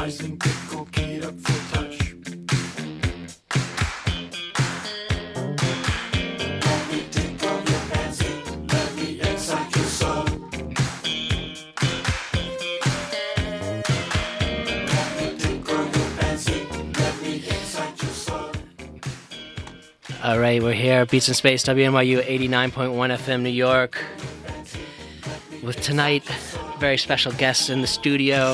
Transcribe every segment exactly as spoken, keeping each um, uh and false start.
nice and tickle, keyed up for touch. Let me tickle your fancy, let me excite your soul. Let me tickle your fancy, let me excite your soul. All right, we're here, Beats in Space, W N Y U eighty-nine point one F M New York. With tonight, very special guests in the studio.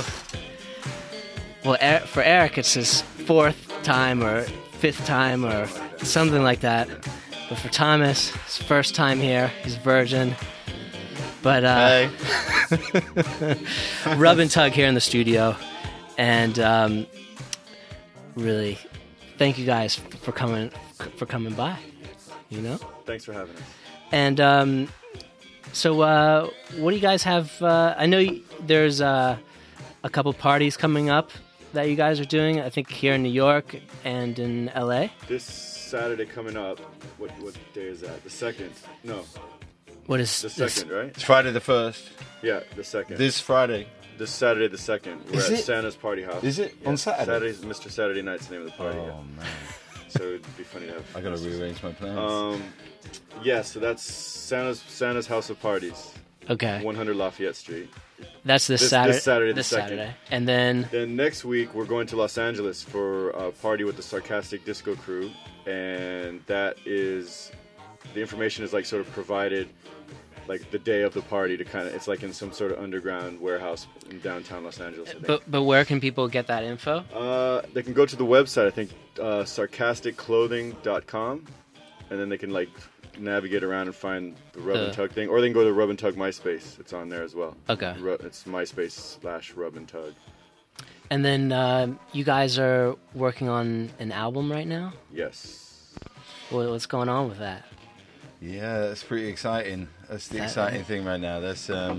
Well, er- for Eric, it's his fourth time or fifth time or something like that. But for Thomas, his first time here. He's virgin. But uh, Hey. rub and tug here in the studio. And um, really, thank you guys for coming for coming by. You know. Thanks for having us. And um, so, uh, what do you guys have? Uh, I know y- there's uh, a couple parties coming up that you guys are doing. I think here in New York and in L A. This Saturday coming up, what what day is that? The second? No, What is the this? second, right? It's Friday the first. Yeah, the second. This Friday. This Saturday the second. We're Is at it? Santa's Party House. Is it? Yeah. On Saturday? Saturday's Mister Saturday Night's the name of the party. Oh, yeah. man. So it'd be funny to have. I gotta rearrange my plans. Um, yeah, so that's Santa's Santa's House of Parties, Okay, one hundred Lafayette Street. that's this, This- Saturday. this Saturday the This second. Saturday, and then Then next week we're going to Los Angeles for a party with the Sarcastic Disco Crew, and that is the information is like sort of provided like the day of the party to kind of it's like in some sort of underground warehouse in downtown Los Angeles. I think. but but where can people get that info? Uh, they can go to the website, I think, uh, sarcastic clothing dot com, and then they can like navigate around and find the Rub and The- Tug thing, or they can go to the Rub and Tug MySpace. It's on there as well. Okay, Ru- It's MySpace slash Rub and Tug. and then um, you guys are working on an album right now. Yes. What, what's going on with that? Yeah, that's pretty exciting. That's the That- exciting thing right now. That's um,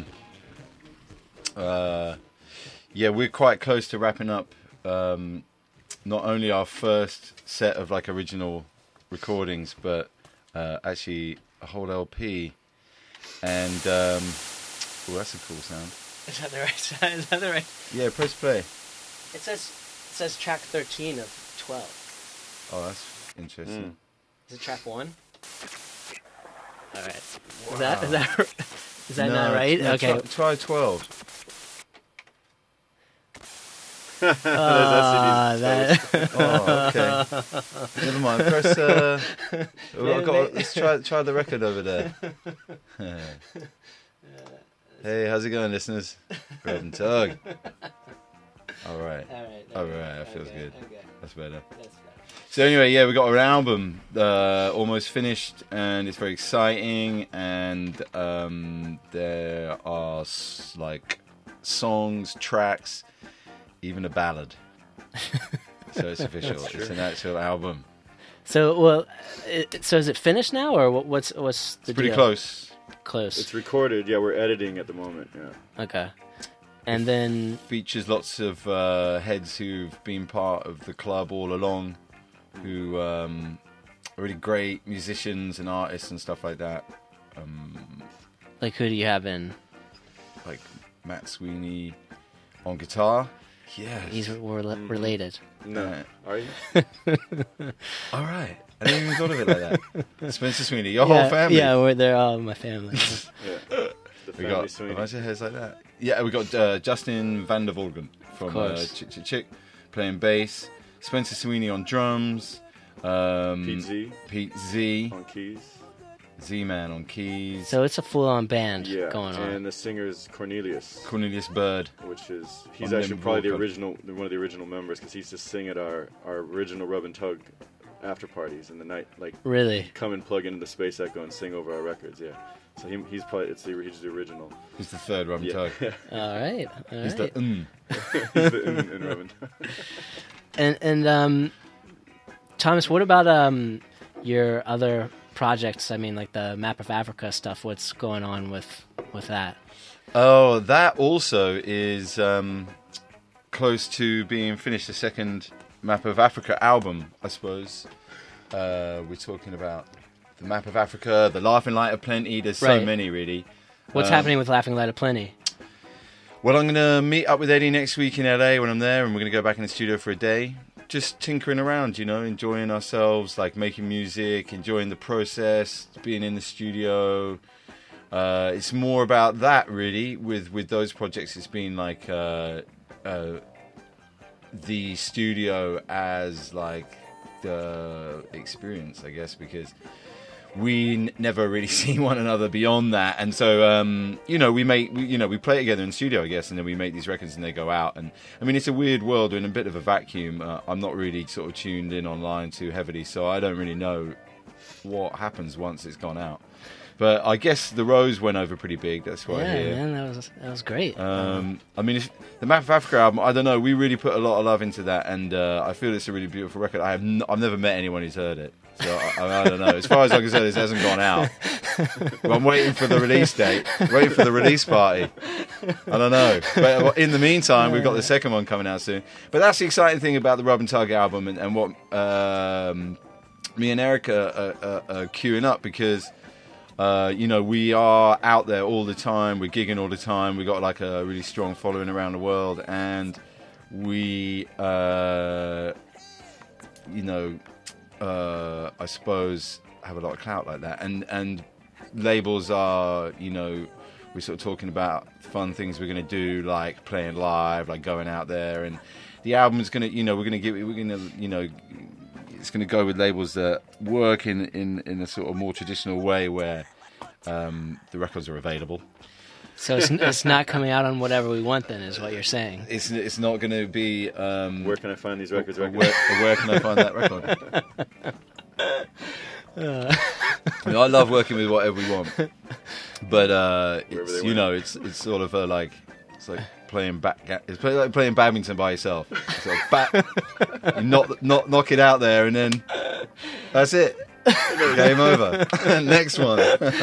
uh, yeah, we're quite close to wrapping up. Um, not only our first set of like original recordings, but uh, actually a whole L P. And um, oh, that's a cool sound. Is that the right? Is that the right? Yeah, press play. It says it says track thirteen of twelve. Oh, that's interesting. Is it track one? All right. Is that is that is that No, not right? no, Okay. Try, try twelve. Ah, that. Oh, okay. Never mind. Press. Uh, well, I've got, let's try try the record over there. Hey, how's it going, listeners? Rub and Tug. All right. All right. All right. That feels good. Okay. That's better. That's better. So anyway, yeah, we got our album uh, almost finished, and it's very exciting. And um, there are s- like songs, tracks, even a ballad. So it's official. It's an actual album. So well, it, so is it finished now, or what, what's what's the It's pretty deal? close. Close. It's recorded. Yeah, we're editing at the moment. Yeah. Okay. And then Features lots of uh, heads who've been part of the club all along, who um, are really great musicians and artists and stuff like that. Um, like who do you have in? like Matt Sweeney on guitar. Yeah. He's we're rel- related. No. Right. Are you? All right. I didn't even thought of it like that. Spencer Sweeney, your yeah, whole family. Yeah, we're, they're all my family. Yeah. The We family got Sweeney. a bunch of heads like that. Yeah, we got uh, Justin Van der Volgen from uh, course. Chick Chick Chick playing bass. Spencer Sweeney on drums. Um, Pete Z Pete Z. on keys. Z-Man on keys. So it's a full-on band Yeah. going on. And the singer's Cornelius, Cornelius Bird. which is he's On actually them probably the vocal. original, one of the original members, because he used to sing at our our original Rub and Tug after parties in the night, like Really? come and plug into the Space Echo and sing over our records. Yeah. So he, he's probably it's the he's the original. He's the third Rub and Yeah. Tug. All right. All He's right. the mm. He's the in, in Rub and Tug. And and um, Thomas, what about um your other projects? I mean, like the Map of Africa stuff. What's going on with with that? Oh, that also is um, close to being finished. The second Map of Africa album, I suppose. Uh, we're talking about the Map of Africa, the Laughing Light of Plenty. There's so Right. many, really. What's Um, happening with Laughing Light of Plenty? Well, I'm going to meet up with Eddie next week in L A when I'm there, and we're going to go back in the studio for a day. Just tinkering around, you know, enjoying ourselves, like making music, enjoying the process, being in the studio. Uh, it's more about that, really. With with those projects, it's been like uh, uh, the studio as like the experience, I guess, because we n- never really see one another beyond that, and so um, you know we make we, you know we play together in the studio, I guess, and then we make these records and they go out. And I mean, it's a weird world, we're in a bit of a vacuum. Uh, I'm not really sort of tuned in online too heavily, so I don't really know what happens once it's gone out. But I guess the Rose went over pretty big. That's what yeah, I hear. man, that was that was great. Um, I mean, if, the Map of Africa album, I don't know. We really put a lot of love into that, and uh, I feel it's a really beautiful record. I have n- I've never met anyone who's heard it, so I, I, I don't know. As far as I'm concerned, this hasn't gone out. But I'm waiting for the release date. Waiting for the release party. I don't know. But in the meantime, we've got the second one coming out soon. But that's the exciting thing about the Rub and Tug album, and, and what um, me and Erica are, are, are queuing up, because. Uh, you know, we are out there all the time. We're gigging all the time. We've got like a really strong following around the world, and we, uh, you know, uh, I suppose have a lot of clout like that. And and labels are, you know, we're sort of talking about fun things we're going to do, like playing live, like going out there. And the album's going to, you know, we're going to give it, we're going to, you know. It's going to go with labels that work in, in, in a sort of more traditional way, where um, the records are available. So it's it's not coming out on whatever we want, then, is what you're saying. It's it's not going to be. Um, Where can I find these records? Where, where can I find that record? Uh. I, mean, I love working with whatever we want, but uh, Wherever it's they you went. know it's it's sort of a, like it's like. Playing back, it's play, like playing badminton by yourself. So bat, you knock, knock, knock it out there, and then that's it. Game over. Next one.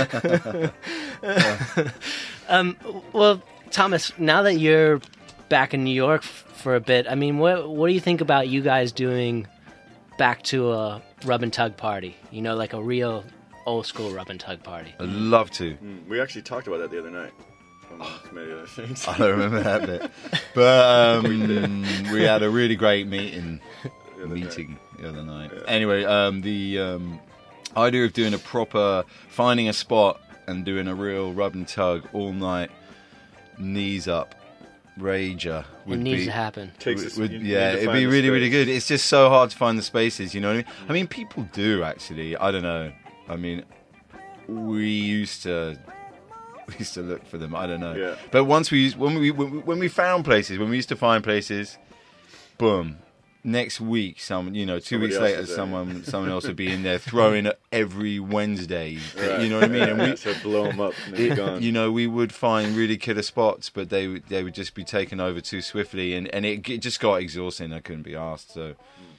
um, well, Thomas, now that you're back in New York f- for a bit, I mean, what what do you think about you guys doing back to a rub and tug party? You know, like a real old school rub and tug party. I'd love to. Mm, we actually talked about that the other night. Amongst many other things. I don't remember that bit, but um, we had a really great meeting. The other meeting night. the other night. Yeah. Anyway, um, the um, idea of doing a proper, finding a spot and doing a real rub and tug all night, knees up, rager would It needs be. to happen. Takes us, would- you yeah, need to it'd find be the really, really space. good. It's just so hard to find the spaces, you know what I mean? I mean, people do actually. I don't know. I mean, we used to. We used to look for them. I don't know. Yeah. But once we used, when we when we- when we found places, when we used to find places, boom. Next week, some you know, two Somebody weeks else later, is there. someone someone else would be in there throwing it every Wednesday. Right. You know what I mean? And we, so blow them up and it- they're gone. you know, we would find really killer spots, but they would they would just be taken over too swiftly, and and it, it just got exhausting. I couldn't be asked. So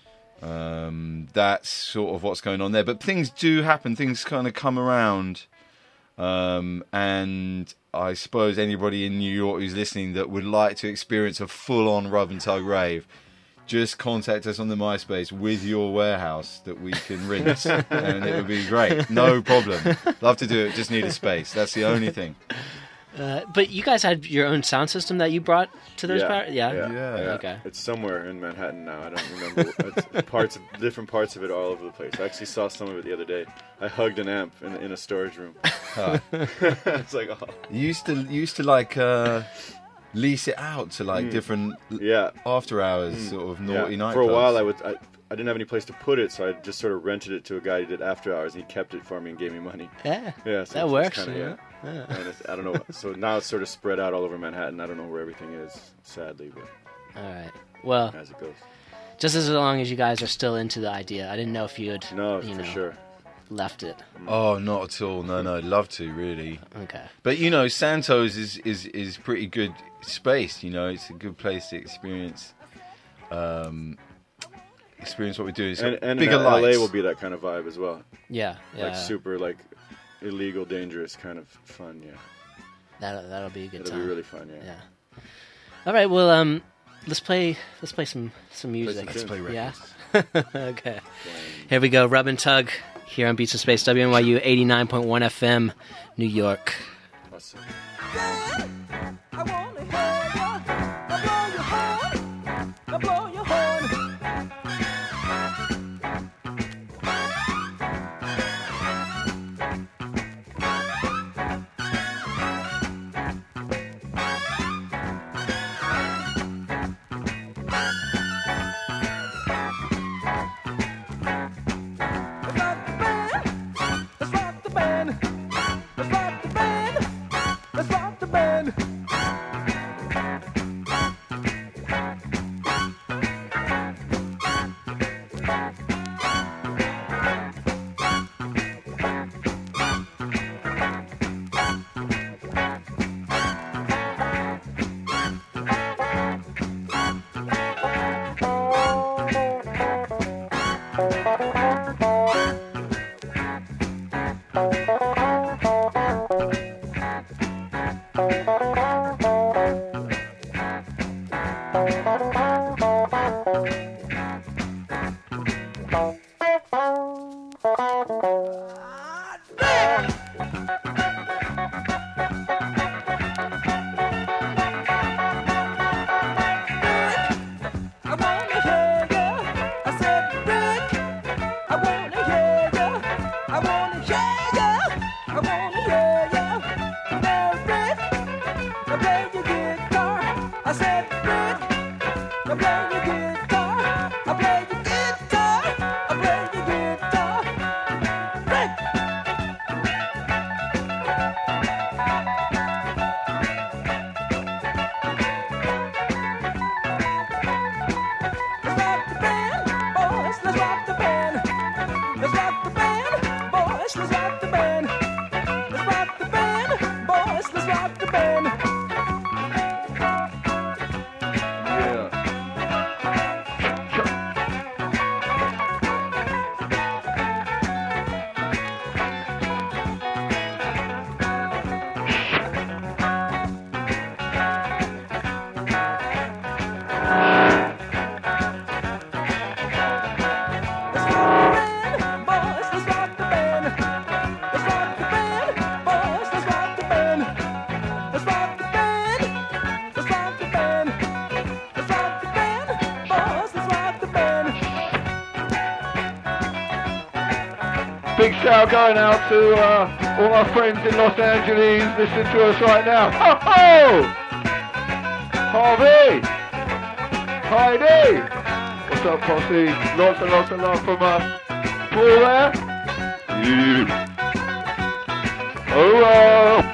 um, that's sort of what's going on there. But things do happen. Things kind of come around. Um, and I suppose anybody in New York who's listening that would like to experience a full-on rub and tug rave, just contact us on the MySpace with your warehouse that we can rinse, and it would be great. No problem. Love to do it. Just need a space. That's the only thing. Uh, but you guys had your own sound system that you brought to those yeah, parties? Yeah? yeah, Yeah. yeah. Okay. It's somewhere in Manhattan now. I don't remember. It's parts, of, different parts of it all over the place. I actually saw some of it the other day. I hugged an amp in, in a storage room. Ah. It's like, oh, You used to you used to like uh, lease it out to like Mm. different yeah. after hours sort of naughty yeah. night. For a while, I would. I, I didn't have any place to put it, so I just sort of rented it to a guy who did after hours, and he kept it for me and gave me money. Yeah. Yeah, so That it's works, Kinda, yeah. yeah. Yeah. And it's, I don't know. So now it's sort of spread out all over Manhattan. I don't know where everything is, sadly, but All right. Well, as it goes. just as long as you guys are still into the idea. I didn't know if you had No, you for know, sure. left it. Oh, not at all. No, no. Love to really. Okay. But you know, Santos is, is, is pretty good space. You know, it's a good place to experience um, experience what we do. It's And, got and bigger in L A lights. will be that kind of vibe as well. Yeah. Yeah. Like super, like illegal, dangerous kind of fun. Yeah, That'll that'll be a good it'll time. be really fun. Yeah. Yeah. All right. Well, um, let's play let's play some some music. some tunes. Yeah. Okay. Here we go. Rub and Tug here on Beats in Space, W N Y U eighty-nine point one F M, New York. Awesome. I wanna hear Big shout going out to uh, all our friends in Los Angeles listening to us right now. Ho ho! Harvey! Heidi! What's up, Posse? Lots and lots of love from us. Paul there? Yeah. Oh, uh,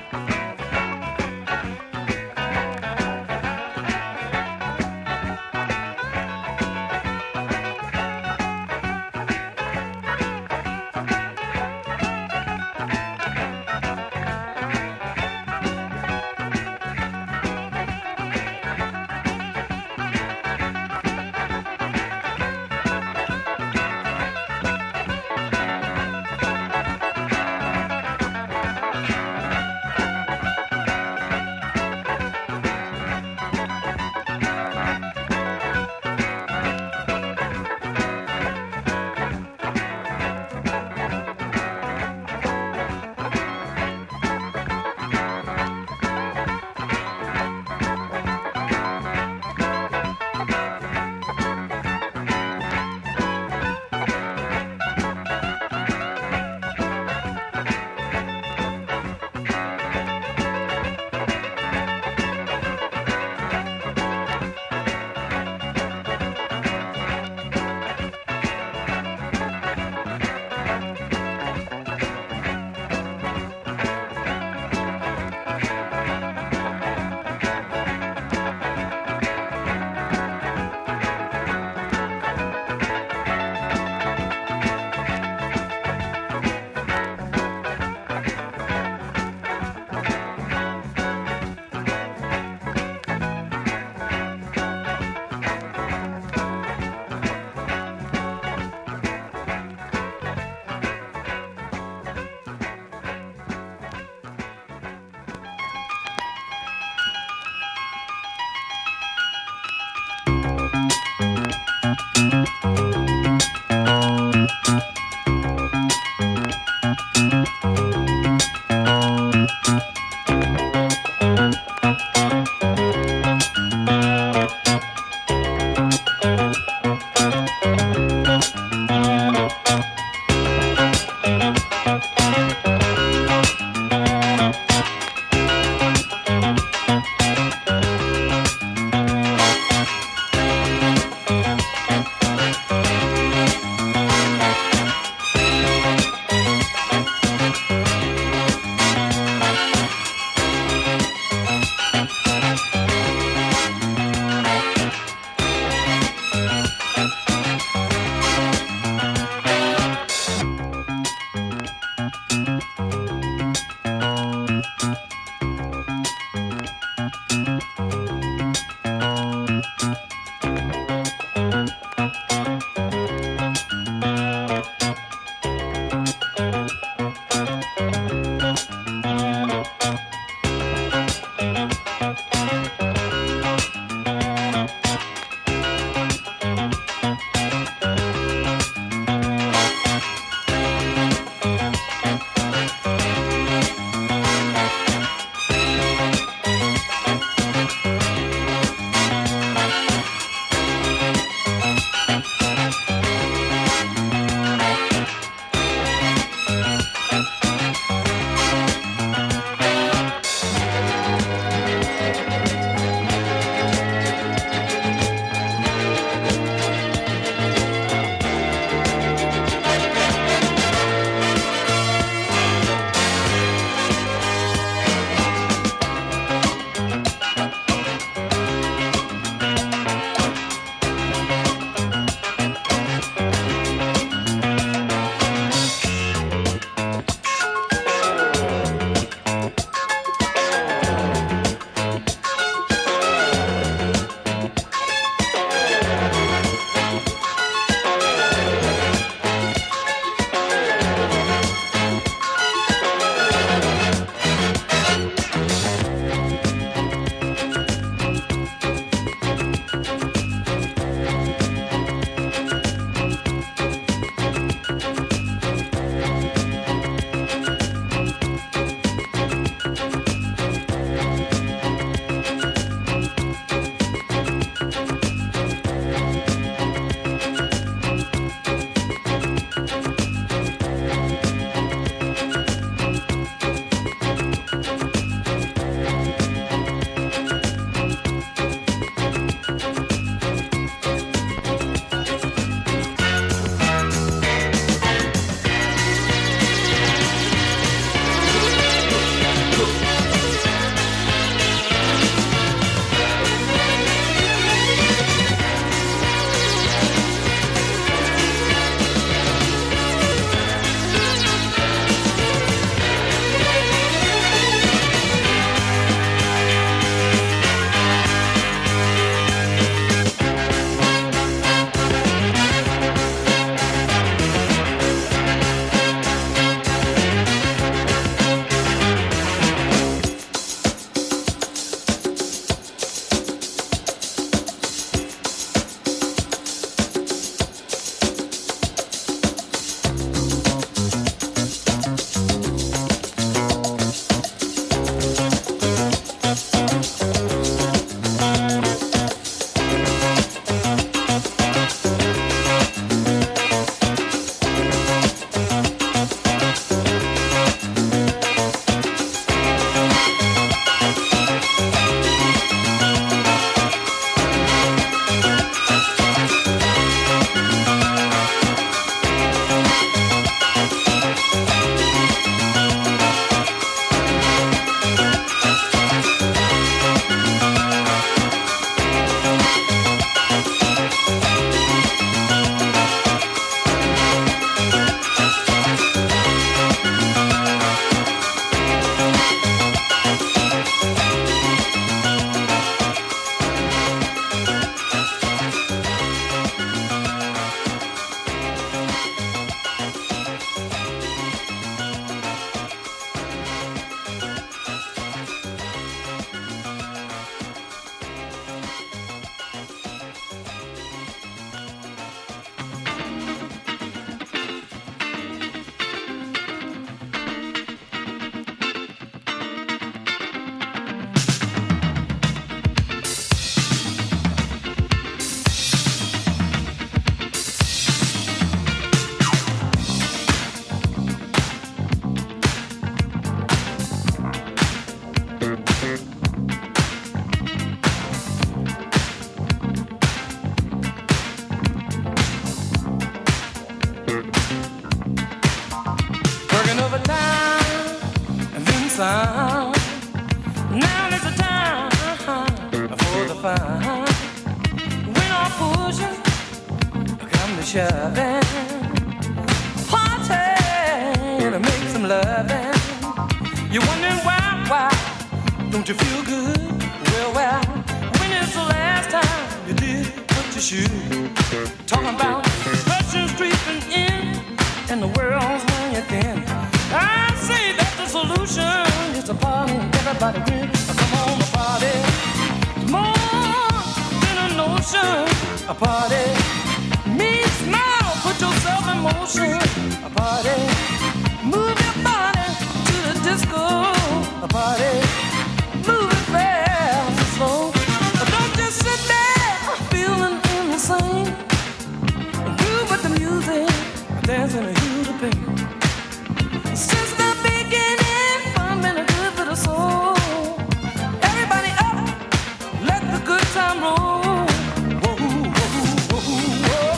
pushing, come to shoving, party to make some loving. You're wondering why, why don't you feel good? Well, well, when is the last time you did what you should? Talking about questions creeping in, and the world's when you're thin. I say that the solution is to party, everybody win. Come on, a party, more than a notion. A party means smile, put yourself in motion. A party, move your body to the disco. A party, move it fast and slow. Don't just sit there feeling insane. Do with the music, dancing a huge pain. Since the beginning, fun been a good for the soul. Everybody up, let the good time roll. Whoa, whoa, whoa, whoa.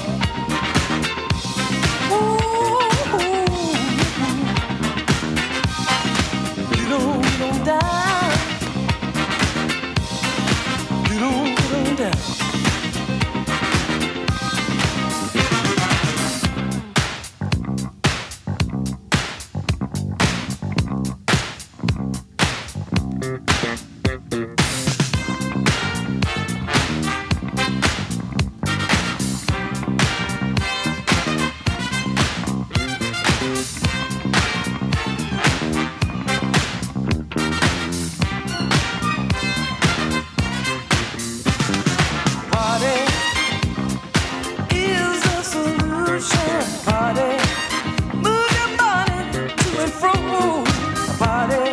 Ooh, you don't, you don't die. You don't, you don't die. Party is the solution. Party, move your body to and fro. Party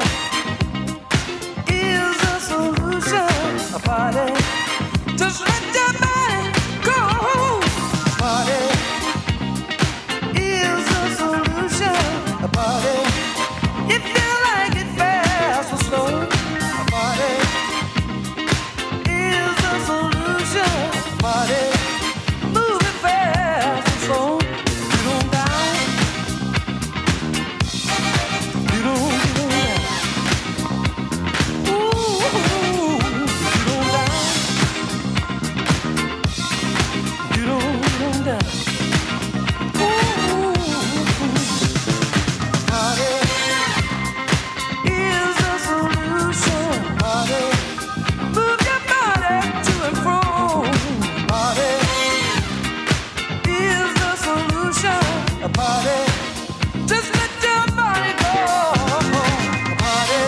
is the solution. Party, just let your body go. Party is the solution. Party, if you like it fast or slow. Party is the solution. Party, move it fast and slow. You don't down. You don't, you don't down. Ooh, you don't down. You don't, you don't down. Ooh, party is the solution. Party, move your body to and fro. Party is the solution. A party, just let your body go. A party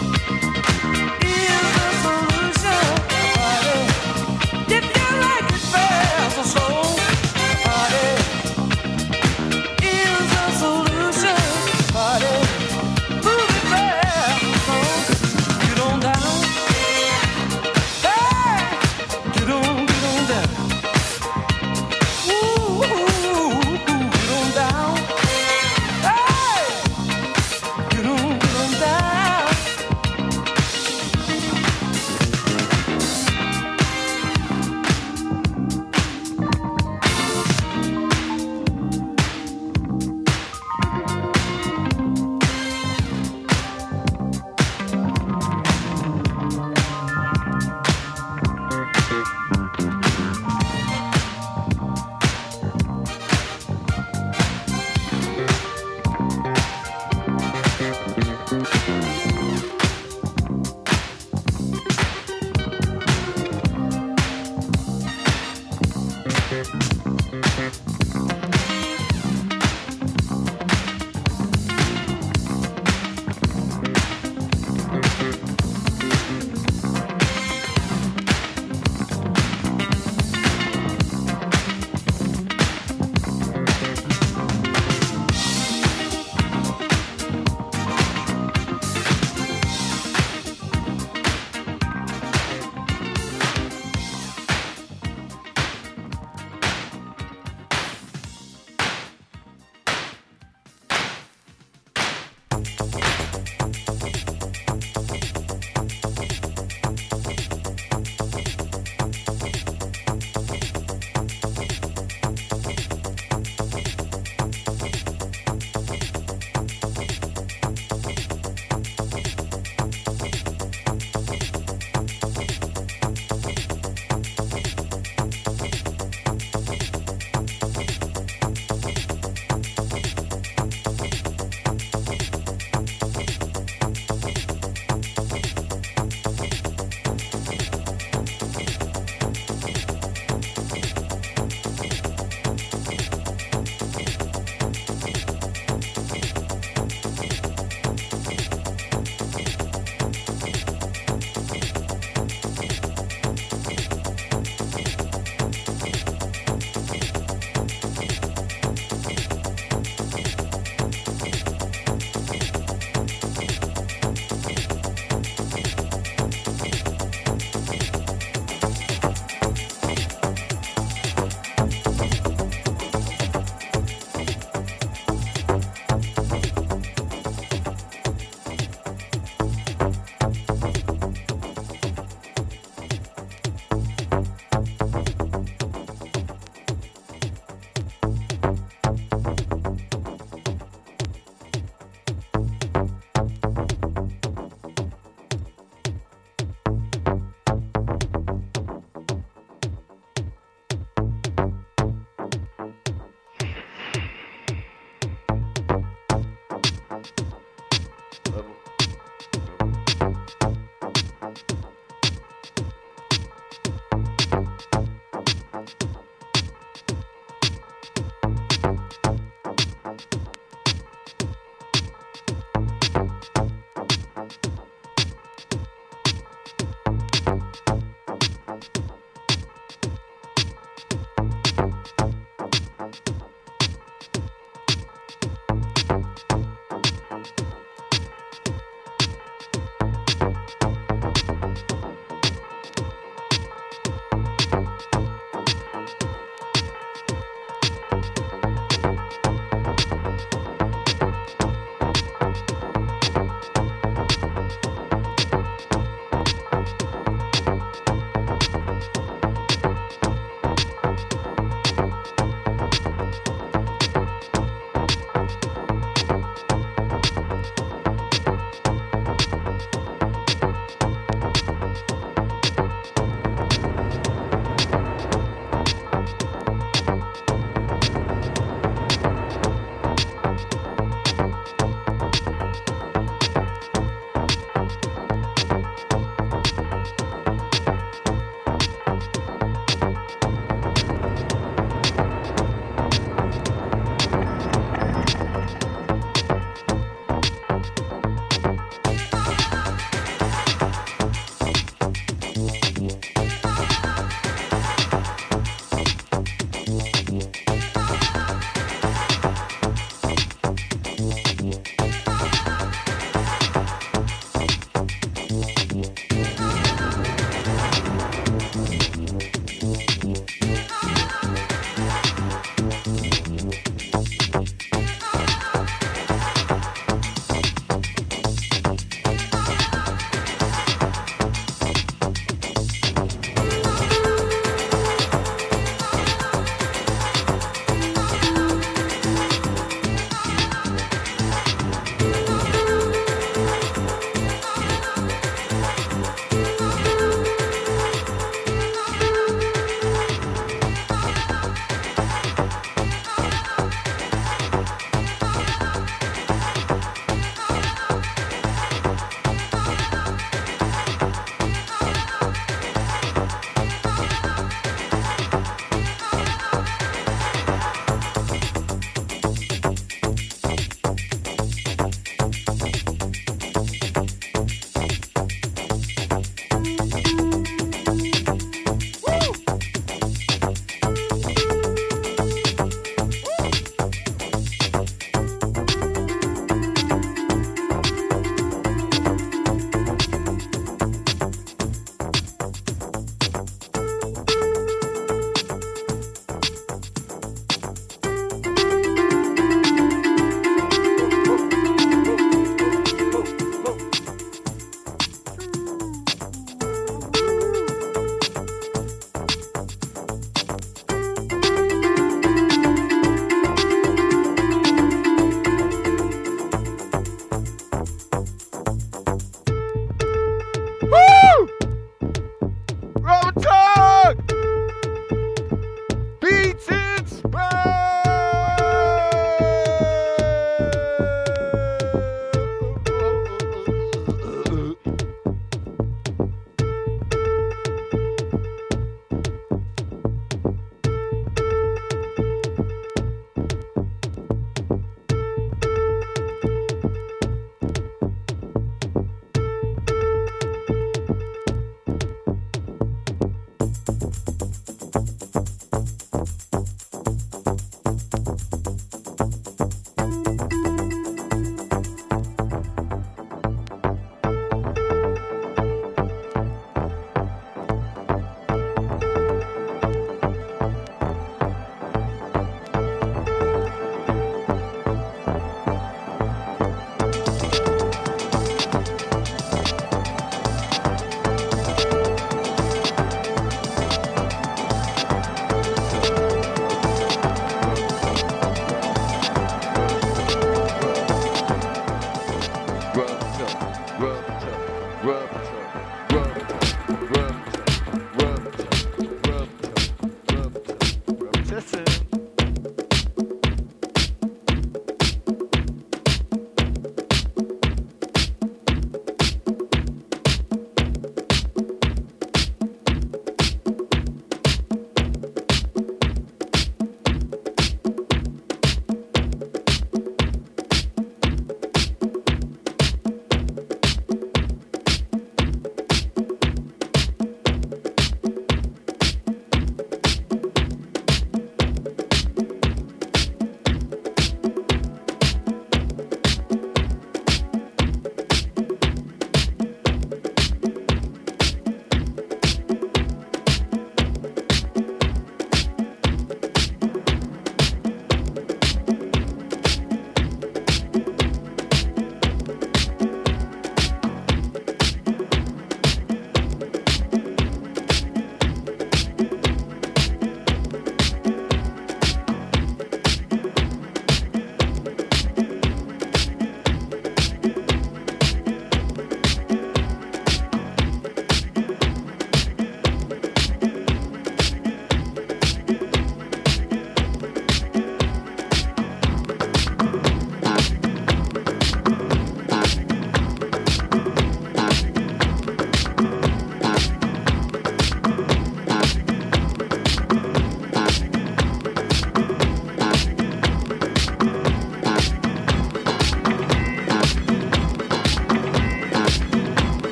is the solution. A party, if you like it fast or slow. A party is the solution. A party, move it fast or slow. You don't down. Hey, you don't, you don't down. Ooh, you don't down. Hey, you don't, you don't down.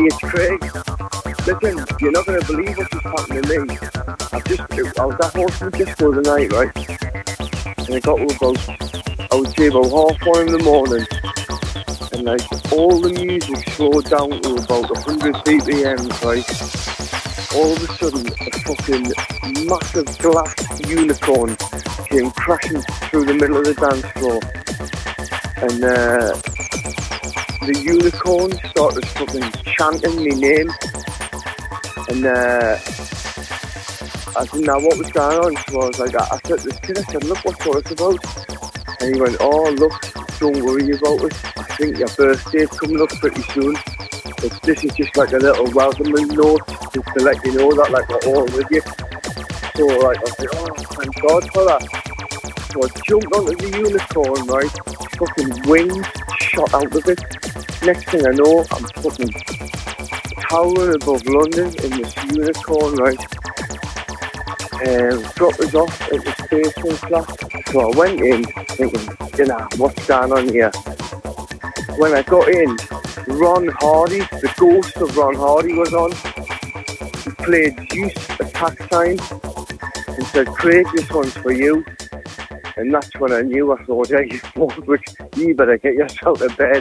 it's Craig. Listen, you're not going to believe what just happened to me. I've just, I was at Horseman Disco the night, right? And I got to about, I would say about half one in the morning. And like, all the music slowed down to about one hundred B P M, right? All of a sudden, a fucking massive glass unicorn came crashing through the middle of the dance floor. And uh, the unicorn started fucking chanting my name. And uh, I didn't know what was going on, so I was like, I, I said to this kid, I said, look, what's all this about? And he went, oh, look, don't worry about it. I think your birthday's coming up pretty soon. It's, this is just like a little welcoming note, just to let you know that like we're all with you. So like, I was like, oh, thank God for that. So I jumped onto the unicorn, right? Fucking wings shot out of it. Next thing I know, I'm fucking towering above London in this unicorn, right? Um, dropped us off at the station class. So I went in thinking, you know, what's going on here? When I got in, Ron Hardy, the ghost of Ron Hardy was on. He played Zeus attack sign and said, Craig, this one's for you. And that's when I knew. I thought, hey, you better get yourself to bed.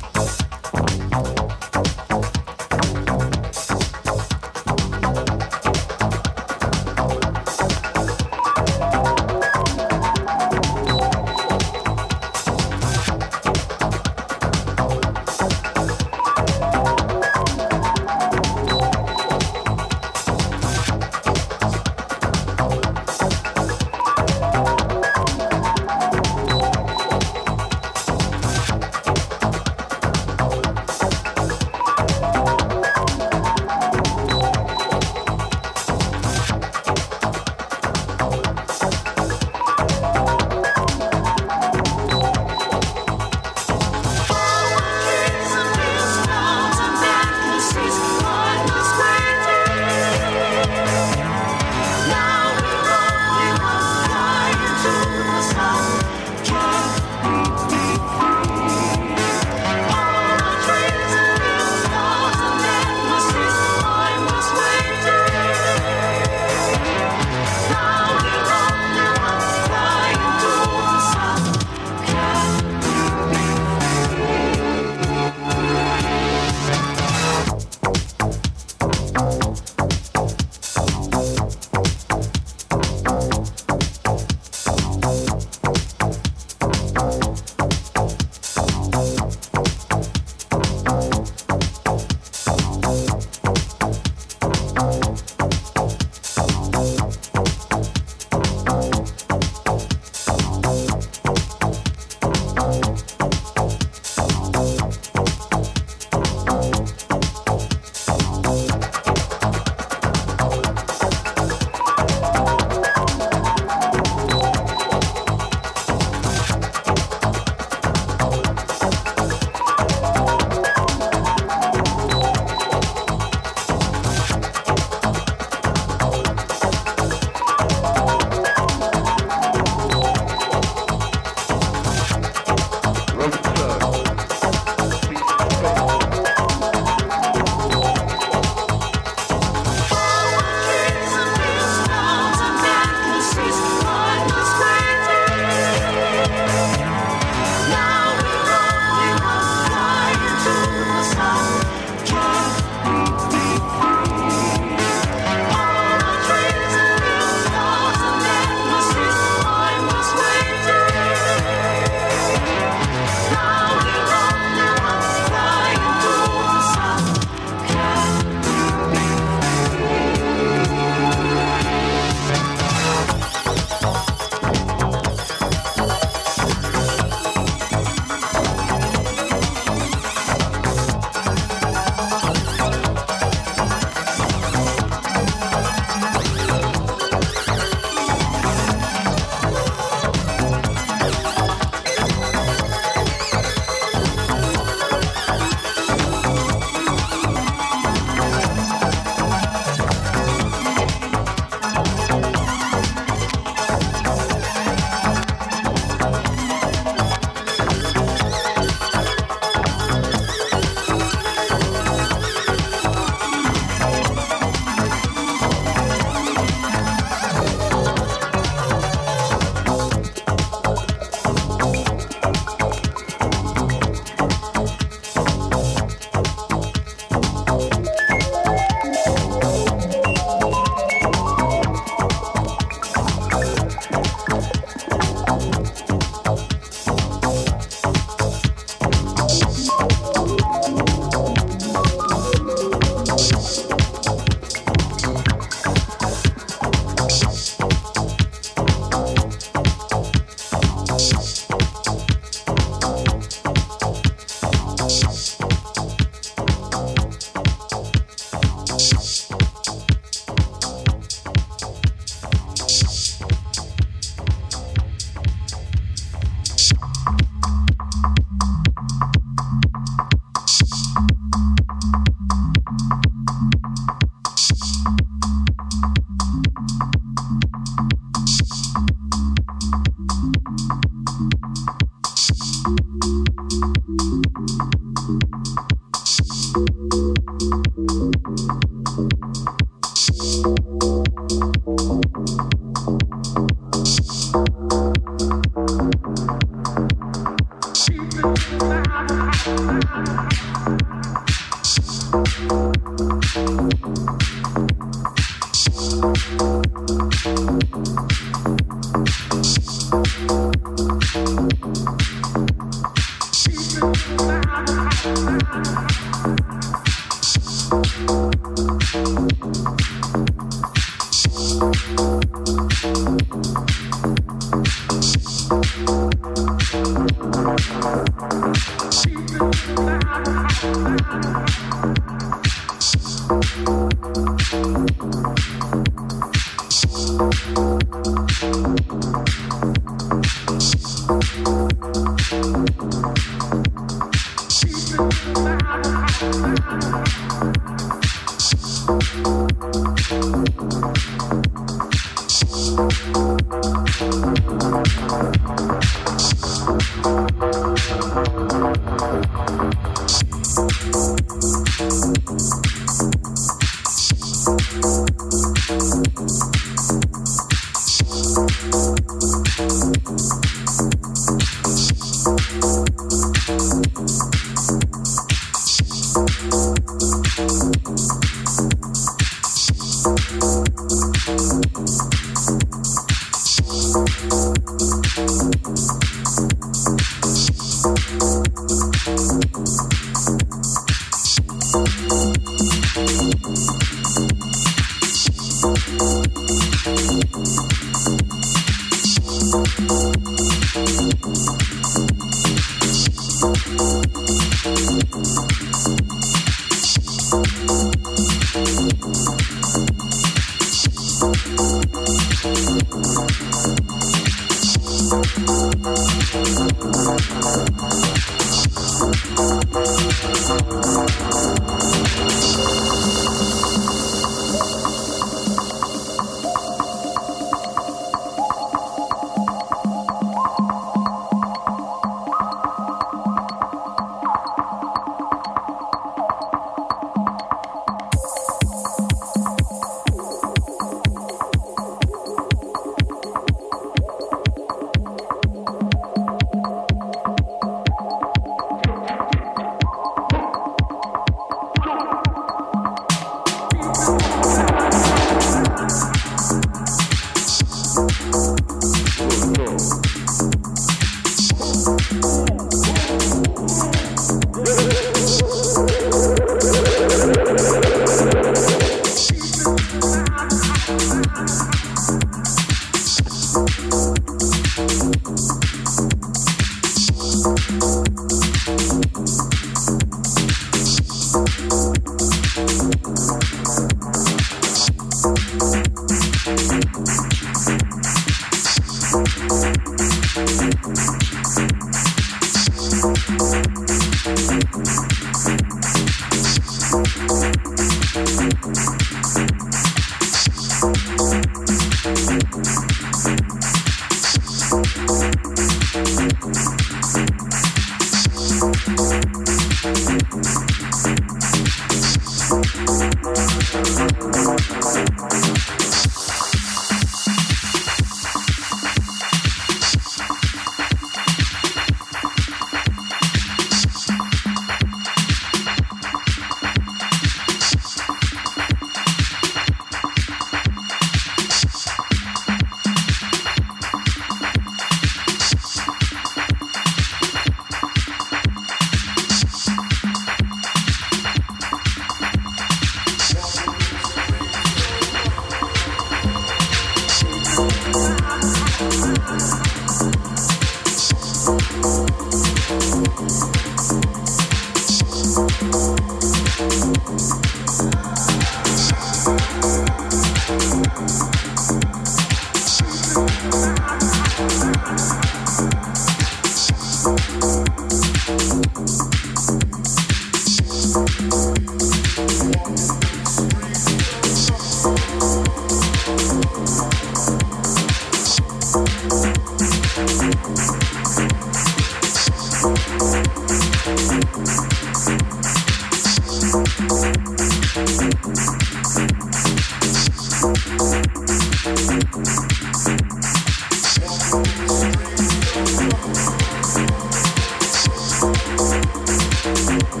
Thank you.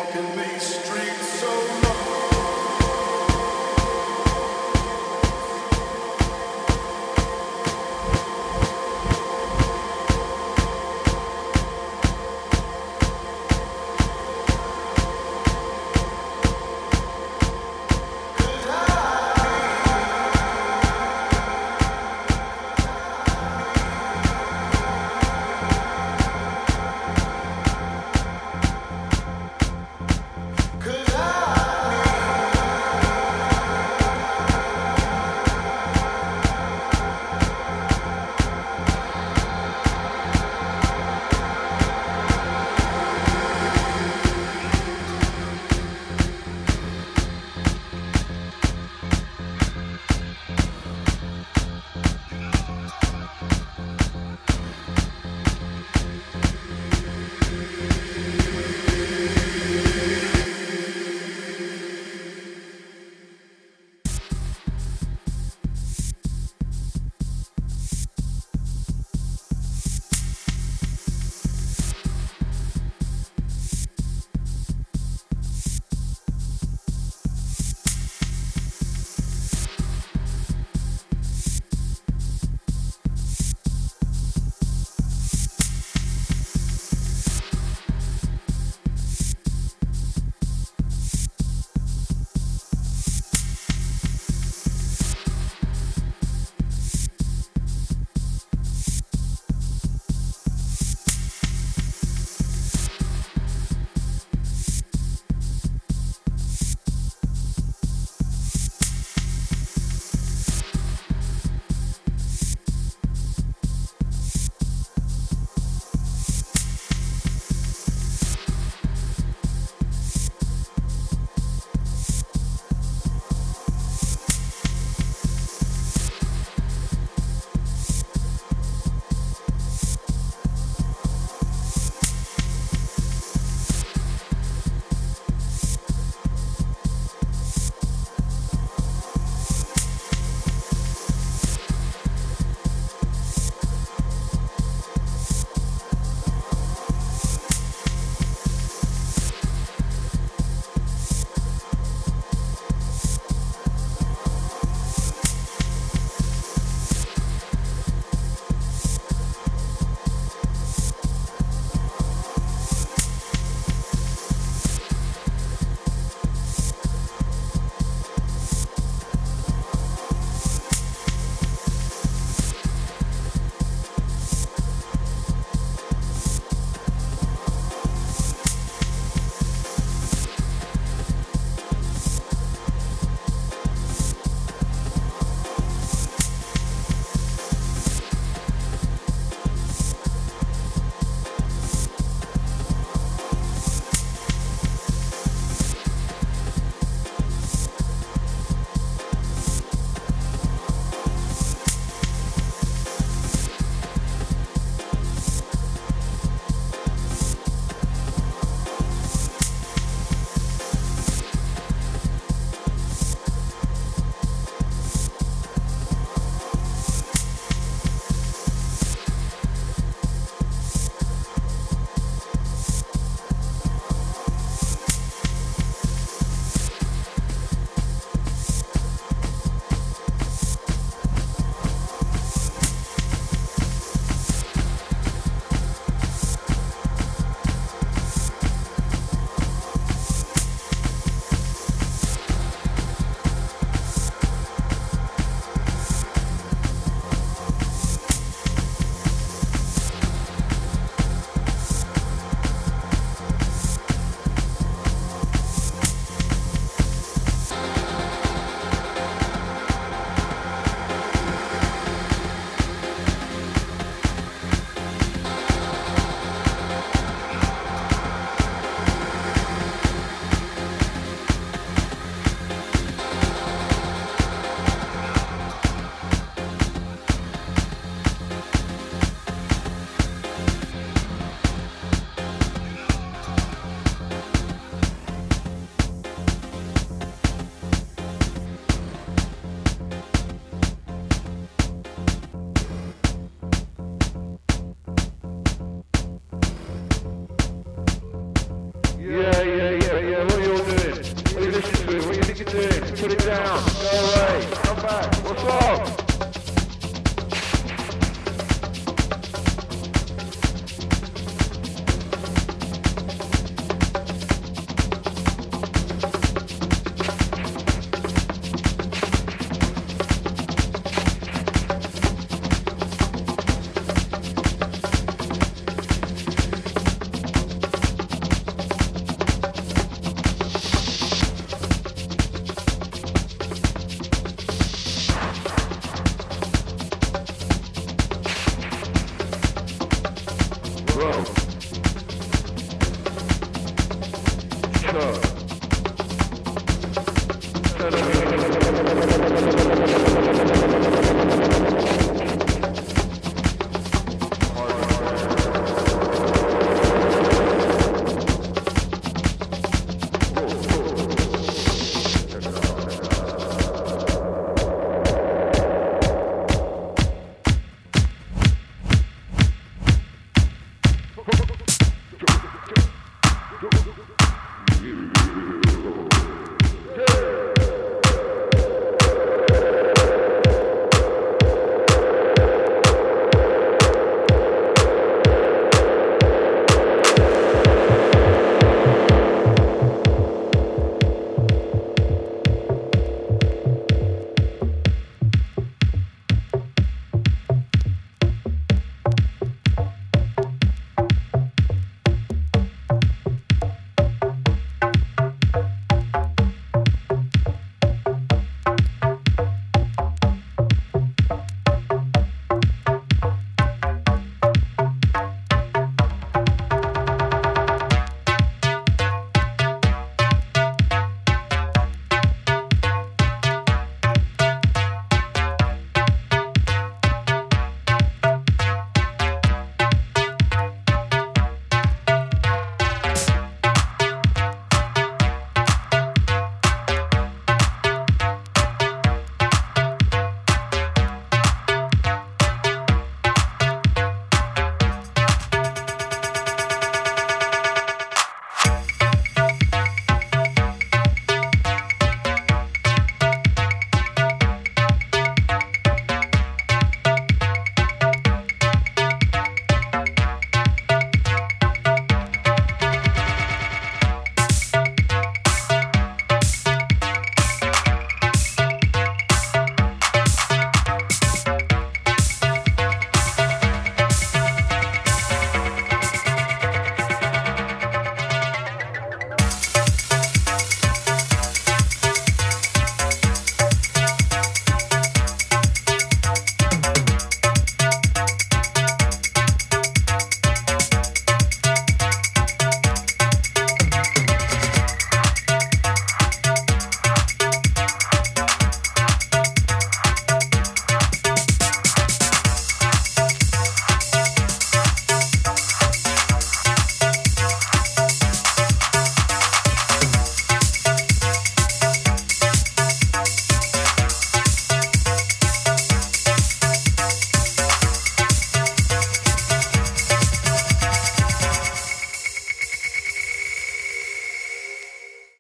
fucking Main Street.